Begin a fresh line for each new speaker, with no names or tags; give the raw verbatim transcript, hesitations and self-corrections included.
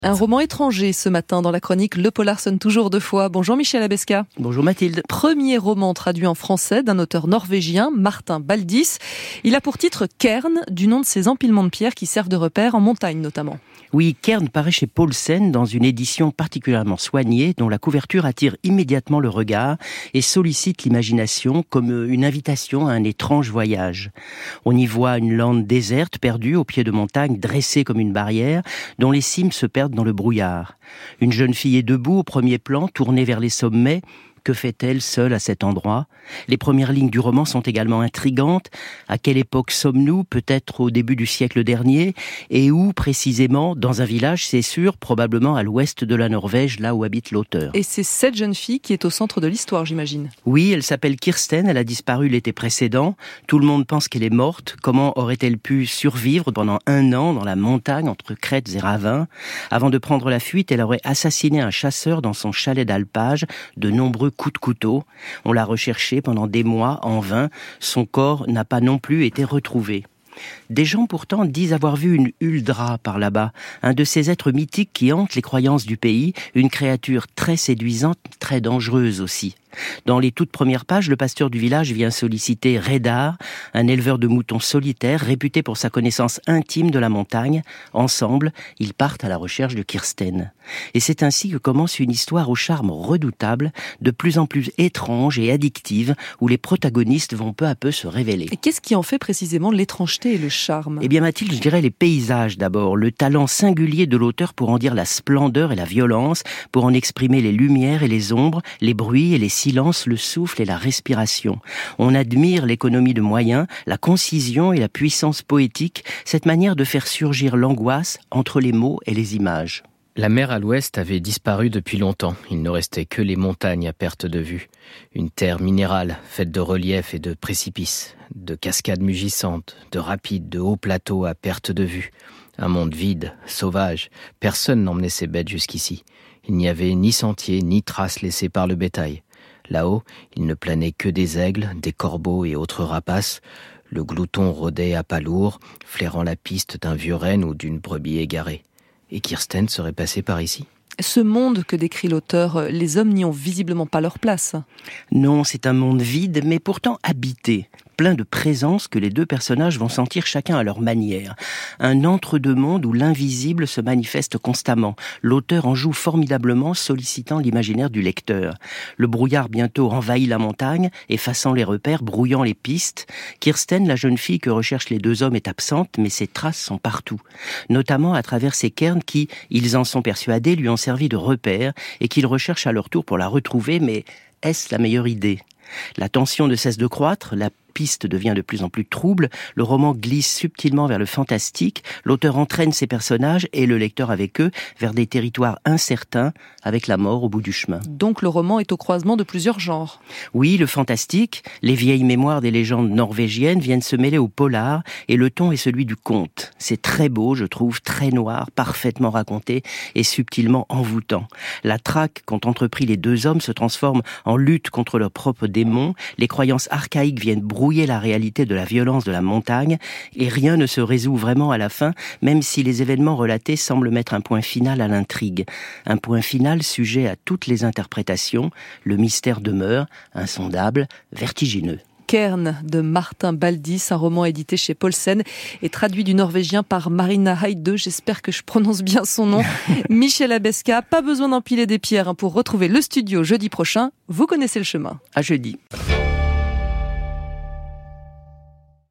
Un roman étranger ce matin dans la chronique Le Polarson toujours deux fois. Bonjour Michel Abesca.
Bonjour Mathilde.
Premier roman traduit en français d'un auteur norvégien, Martin Baldis. Il a pour titre Cairn, du nom de ces empilements de pierres qui servent de repères en montagne notamment.
Oui, Cairn paraît chez Paulsen dans une édition particulièrement soignée dont la couverture attire immédiatement le regard et sollicite l'imagination comme une invitation à un étrange voyage. On y voit une lande déserte perdue au pied de montagnes dressée comme une barrière dont les cimes se perdent dans le brouillard. Une jeune fille est debout au premier plan, tournée vers les sommets. Que fait-elle seule à cet endroit ? Les premières lignes du roman sont également intrigantes. À quelle époque sommes-nous ? Peut-être au début du siècle dernier. Et où, précisément ? Dans un village, c'est sûr, probablement à l'ouest de la Norvège, là où habite l'auteur.
Et c'est cette jeune fille qui est au centre de l'histoire, j'imagine.
Oui, elle s'appelle Kirsten, elle a disparu l'été précédent. Tout le monde pense qu'elle est morte. Comment aurait-elle pu survivre pendant un an dans la montagne, entre crêtes et ravins ? Avant de prendre la fuite, elle aurait assassiné un chasseur dans son chalet d'alpage. De nombreux coups de couteau. On l'a recherché pendant des mois en vain. Son corps n'a pas non plus été retrouvé. Des gens pourtant disent avoir vu une Huldra par là-bas, un de ces êtres mythiques qui hantent les croyances du pays, une créature très séduisante, très dangereuse aussi. Dans les toutes premières pages, le pasteur du village vient solliciter Reidar, un éleveur de moutons solitaire réputé pour sa connaissance intime de la montagne. Ensemble, ils partent à la recherche de Kirsten. Et c'est ainsi que commence une histoire au charme redoutable, de plus en plus étrange et addictive, où les protagonistes vont peu à peu se révéler.
Et qu'est-ce qui en fait précisément l'étrangeté et le charme ?
Eh bien Mathilde, je dirais les paysages d'abord, le talent singulier de l'auteur pour en dire la splendeur et la violence, pour en exprimer les lumières et les ombres, les bruits et les silence, le souffle et la respiration. On admire l'économie de moyens, la concision et la puissance poétique, cette manière de faire surgir l'angoisse entre les mots et les images.
La mer à l'ouest avait disparu depuis longtemps. Il ne restait que les montagnes à perte de vue. Une terre minérale, faite de reliefs et de précipices, de cascades mugissantes, de rapides, de hauts plateaux à perte de vue. Un monde vide, sauvage. Personne n'emmenait ses bêtes jusqu'ici. Il n'y avait ni sentier, ni traces laissées par le bétail. Là-haut, il ne planait que des aigles, des corbeaux et autres rapaces. Le glouton rôdait à pas lourds, flairant la piste d'un vieux renne ou d'une brebis égarée. Et Kirsten serait passée par ici.
Ce monde que décrit l'auteur, les hommes n'y ont visiblement pas leur place.
Non, c'est un monde vide, mais pourtant habité, plein de présence que les deux personnages vont sentir chacun à leur manière. Un entre-deux-mondes où l'invisible se manifeste constamment. L'auteur en joue formidablement, sollicitant l'imaginaire du lecteur. Le brouillard bientôt envahit la montagne, effaçant les repères, brouillant les pistes. Kirsten, la jeune fille que recherchent les deux hommes, est absente, mais ses traces sont partout. Notamment à travers ces cairns qui, ils en sont persuadés, lui ont servi de repère et qu'ils recherchent à leur tour pour la retrouver, mais est-ce la meilleure idée ? La tension ne cesse de croître, la piste devient de plus en plus trouble, le roman glisse subtilement vers le fantastique, l'auteur entraîne ses personnages et le lecteur avec eux vers des territoires incertains, avec la mort au bout du chemin.
Donc le roman est au croisement de plusieurs genres.
Oui, le fantastique, les vieilles mémoires des légendes norvégiennes viennent se mêler au polar et le ton est celui du conte. C'est très beau, je trouve, très noir, parfaitement raconté et subtilement envoûtant. La traque qu'ont entrepris les deux hommes se transforme en lutte contre leurs propres démons, les croyances archaïques viennent brouiller la réalité de la violence de la montagne et rien ne se résout vraiment à la fin, même si les événements relatés semblent mettre un point final à l'intrigue. Un point final sujet à toutes les interprétations, le mystère demeure, insondable, vertigineux.
Cairn de Martin Baldis, un roman édité chez Paulsen et traduit du norvégien par Marina Heide. J'espère que je prononce bien son nom. Michel Abesca, pas besoin d'empiler des pierres pour retrouver le studio jeudi prochain. Vous connaissez le chemin.
À jeudi.